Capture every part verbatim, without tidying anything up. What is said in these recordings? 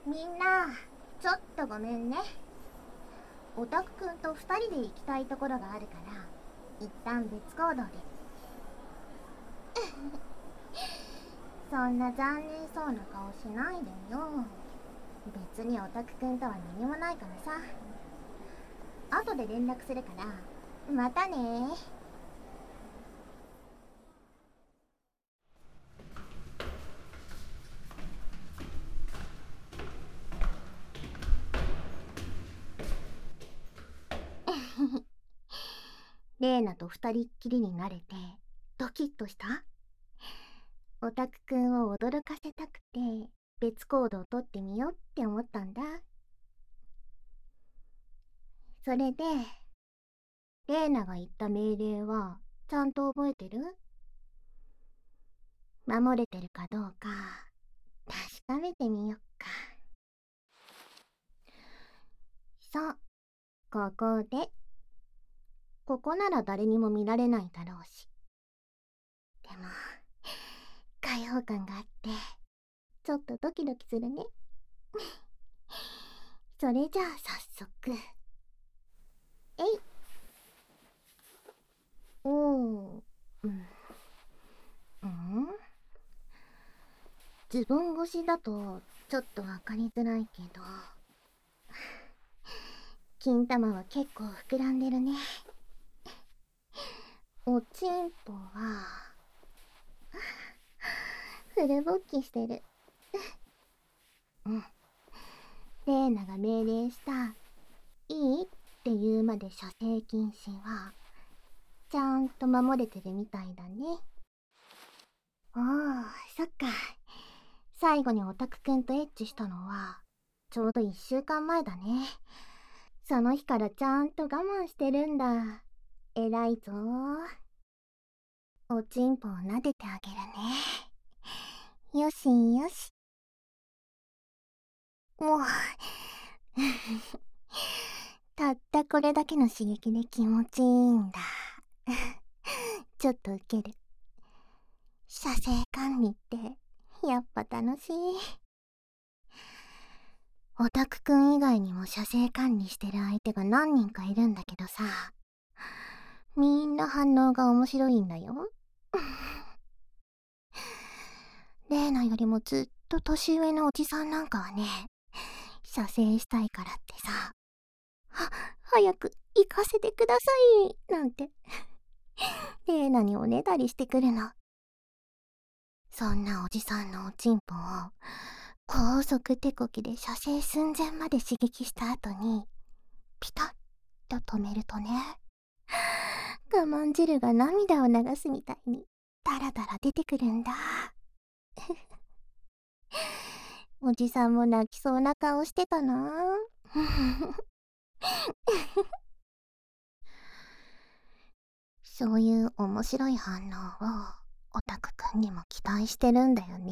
みんな、ちょっとごめんね。オタクくんとふたりで行きたいところがあるから、一旦別行動で。そんな残念そうな顔しないでよ。別にオタクくんとは何もないからさ。後で連絡するから、またねー。レイナと二人っきりになれてドキッとした？オタクくんを驚かせたくて別行動をとってみようって思ったんだ。それで、レイナが言った命令はちゃんと覚えてる？守れてるかどうか確かめてみよっか。そう、ここで。ここなら誰にも見られないだろうし。でも、開放感があって、ちょっとドキドキするね。それじゃあ早速。えい。おー、うん。うん自分越しだとちょっとわかりづらいけど、金玉は結構膨らんでるね。おちんぽはフル勃起してる。うん。レーナが命令したいいって言うまで射精禁止はちゃんと守れてるみたいだね。おー、そっか。最後にオタクくんとエッチしたのはちょうどいっしゅうかんまえだね。その日からちゃんと我慢してるんだ。偉いぞー。おちんぽを撫でてあげるね。よしよし。もうたったこれだけの刺激で気持ちいいんだ。ちょっとウケる。射精管理ってやっぱ楽しい。オタクくん以外にも射精管理してる相手が何人かいるんだけどさ、みんな反応が面白いんだよ。レーナよりもずっと年上のおじさんなんかはね、射精したいからってさ、は、早く行かせてくださいなんて、レーナにおねだりしてくるの。そんなおじさんのおちんぽを高速手こきで射精寸前まで刺激した後にピタッと止めるとね、我慢汁が涙を流すみたいにダラダラ出てくるんだ。おじさんも泣きそうな顔してたな。そういう面白い反応をオタクくんにも期待してるんだよね。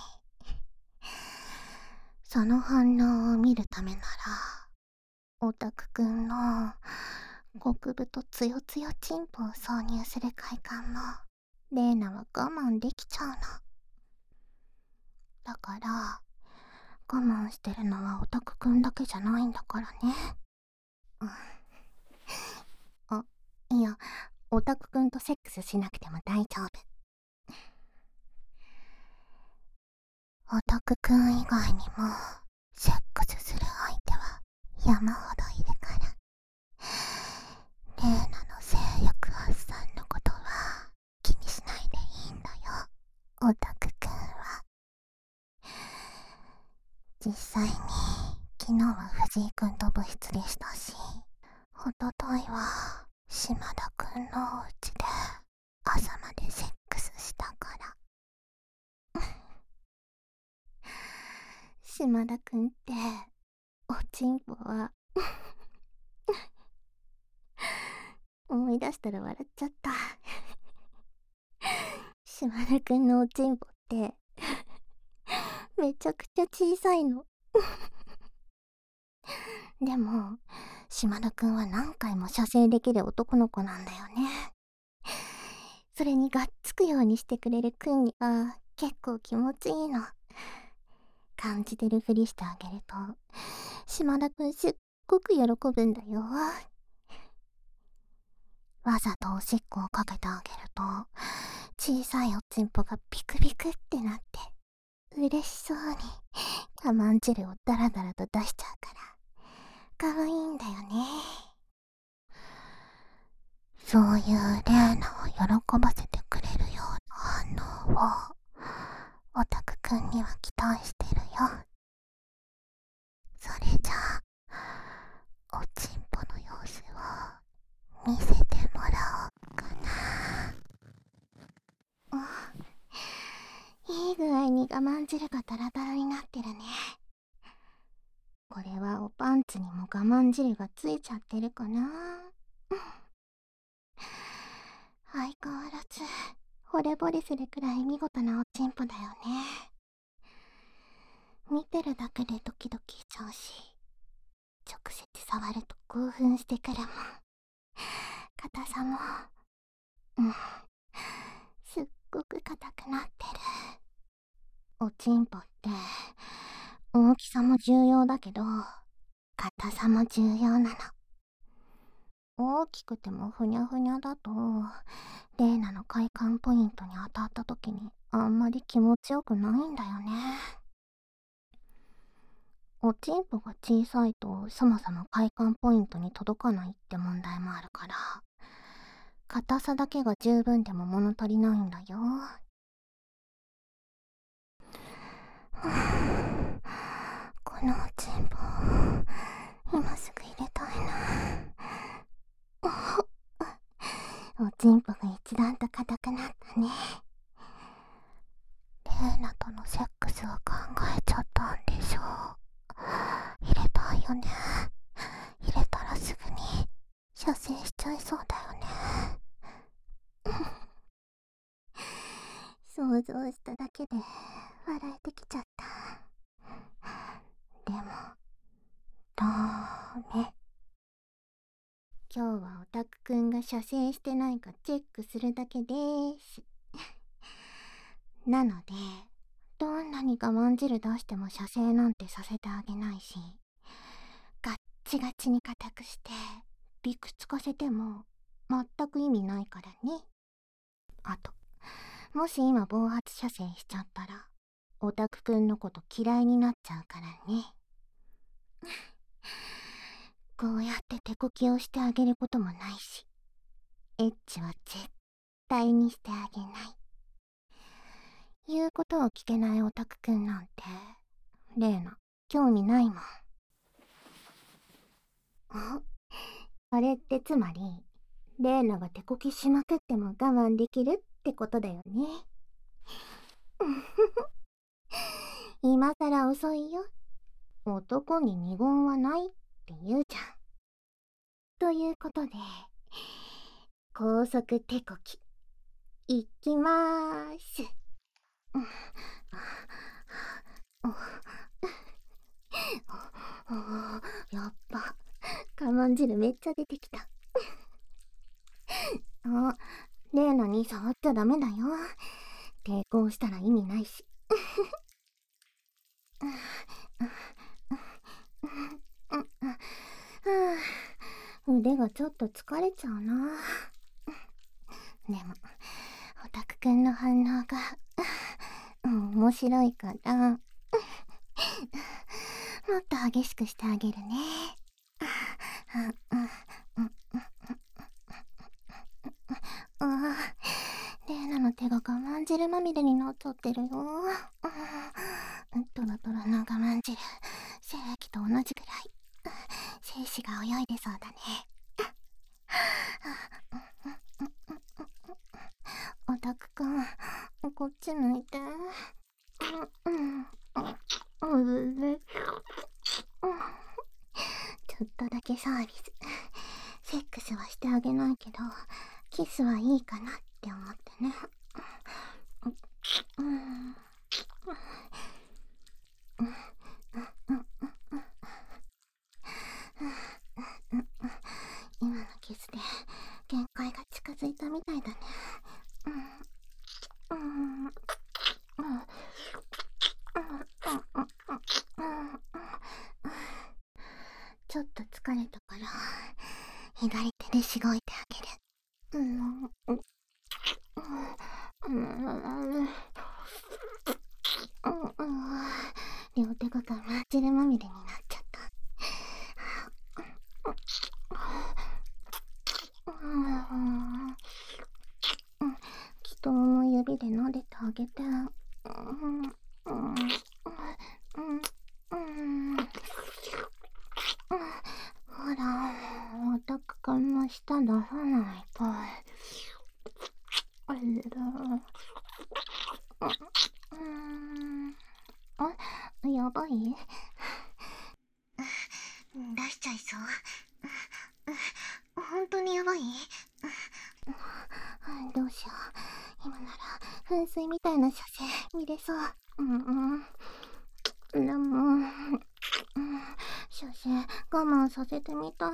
その反応を見るためなら、オタクくんの極太つよつよチンポを挿入する快感もレーナは我慢できちゃうの。だから我慢してるのはオタクくんだけじゃないんだからね。あ、いや、オタクくんとセックスしなくても大丈夫。オタクくん以外にもセックスする相手は山ほどいるから、レーナの性欲発散のことは気にしないでいいんだよ、オタクくんは。実際に昨日は藤井くんと部室でしたし、おとといは島田くんのお家で朝までセックスしたから。島田くんっておちんぽは思い出したら笑っちゃった。島田くんのおちんぽってめちゃくちゃ小さいの。でも島田くんは何回も射精できる男の子なんだよね。それにがっつくようにしてくれるくんには結構気持ちいいの。 感じてるふりしてあげると、島田くんすっごく喜ぶんだよ。わざとおしっこをかけてあげると、小さいおちんぽがビクビクってなって、嬉しそうに我慢汁をダラダラと出しちゃうから、可愛いんだよね。そういうレーナを喜ばせてくれるような反応を、オタクくんには期待してるよ。それじゃあ、おちんぽの様子を見せてもらおうかな。あ、いい具合に我慢汁がダラダラになってるね。これはおパンツにも我慢汁がついちゃってるかな。相変わらず惚れ惚れするくらい見事なおちんぽだよね。見てるだけでドキドキしちゃうし、直接触ると興奮してくるもん。硬さも、うん、すっごく硬くなってる。おちんぽって大きさも重要だけど、硬さも重要なの。大きくてもふにゃふにゃだと、レーナの快感ポイントに当たった時にあんまり気持ちよくないんだよね。おちんぽが小さいとそもそも快感ポイントに届かないって問題もあるから、硬さだけが十分でも物足りないんだよ。このおちんぽ、今すぐ入れたいな。おちんぽが一段と硬くなったね。レーナとのセックスを考えちゃったんでしょう。入れたいよね。入れたらすぐに射精しちゃいそうだよね。想像しただけで笑えてきちゃった。でもダメ。今日はオタクくんが射精してないかチェックするだけでーす。なので、どんなに我慢汁出しても射精なんてさせてあげないし、ガッチガチに硬くしてびくつかせても全く意味ないからね。あと、もし今暴発射精しちゃったら、オタクくんのこと嫌いになっちゃうからね。こうやって手こきをしてあげることもないし、エッチは絶対にしてあげない。言うことを聞けないオタクくんなんて、レーナ、興味ないもん。あ、あれってつまり、レーナが手こきしまくっても我慢できるってことだよね。今さら遅いよ。男に二言はないって言うじゃん。ということで、高速手こき、いきまーす。やっぱ我慢汁めっちゃ出てきた。あ、レーナに触っちゃダメだよ。抵抗したら意味ないし。腕がちょっと疲れちゃうな。でもオタクくんの反応が面白いからもっと激しくしてあげるね。ああ、レーナの手が我慢汁まみれになっちゃってるよ。トロトロの我慢汁、精液と同じくらい精子が泳いでそうだね。オタクくん、こっち向いて。ちょっとだけサービス。セックスはしてあげないけど、キスはいいかなって思ってね。今のキスで限界が近づいたみたいだね。うんうんうんうんうんちょっと疲れたから左手でしごいてあげる。うん、うん、うん、両手ががま汁まみれになっちゃった。人の指で撫でてあげて。ほら、オタクくんの舌出さないと。あ、やばい？出しちゃいそう？本当にやばい？どうしよう。今なら噴水みたいな写真見れそう。うんうん。でも、写真我慢させてみたい。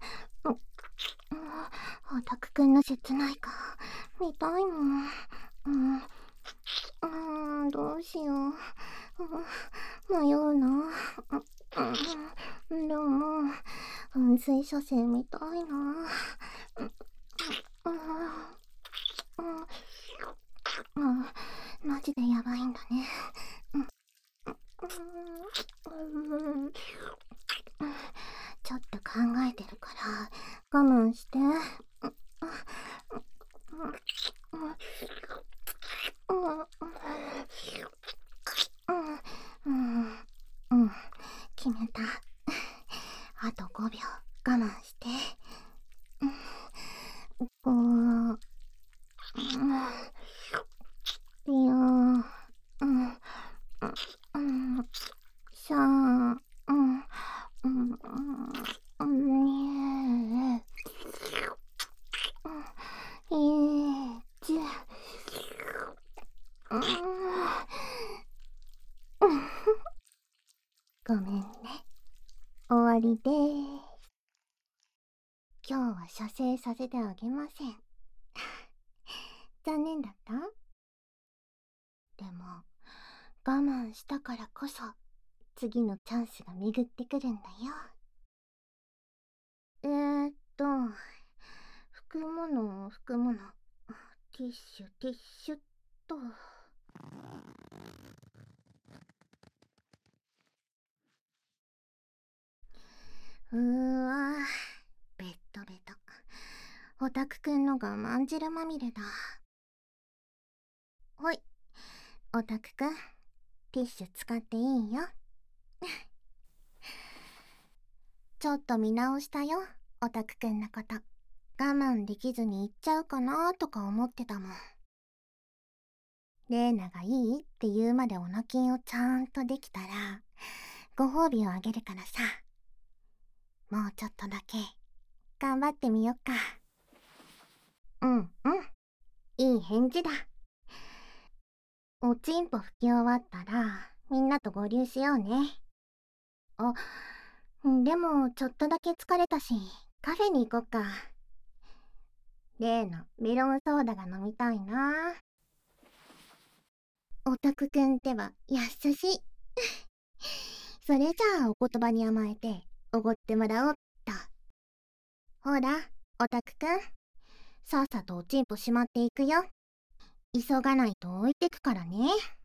オタクくんの切ない顔見たいもん。うん、うん、どうしよう。迷うな。うん、でも噴水写真見たいな。うん、マジでやばいんだね。ちょっと考えてるから我慢して。うん、うん、決めた。あとごびょう我慢して。ご、うん、よん、うん、うん、さん、うん、うん、うん、うん、に、いち、うん、ごめんね。終わりでーす。今日は射精させてあげません。残念だった？でも我慢したからこそ次のチャンスが巡ってくるんだよ。えーっと拭くもの拭くもの、ティッシュティッシュっと。うーわ、ベッドベト。オタクくんのがまん汁まみれだ。ほい、オタクくん、ティッシュ使っていいよ。ちょっと見直したよ、オタクくんのこと。我慢できずに行っちゃうかなとか思ってたもん。レーナがいいって言うまでオナキンをちゃんとできたらご褒美をあげるからさ。もうちょっとだけ頑張ってみよっか。うんうん、いい返事だ。おちんぽ拭き終わったらみんなと合流しようね。あ、でもちょっとだけ疲れたしカフェに行こっか。例のメロンソーダが飲みたいな。オタクくんってば優しい。それじゃあお言葉に甘えておごってもらおうっと。ほらオタクくん、さっさとおちんぽしまっていくよ。急がないと置いてくからね。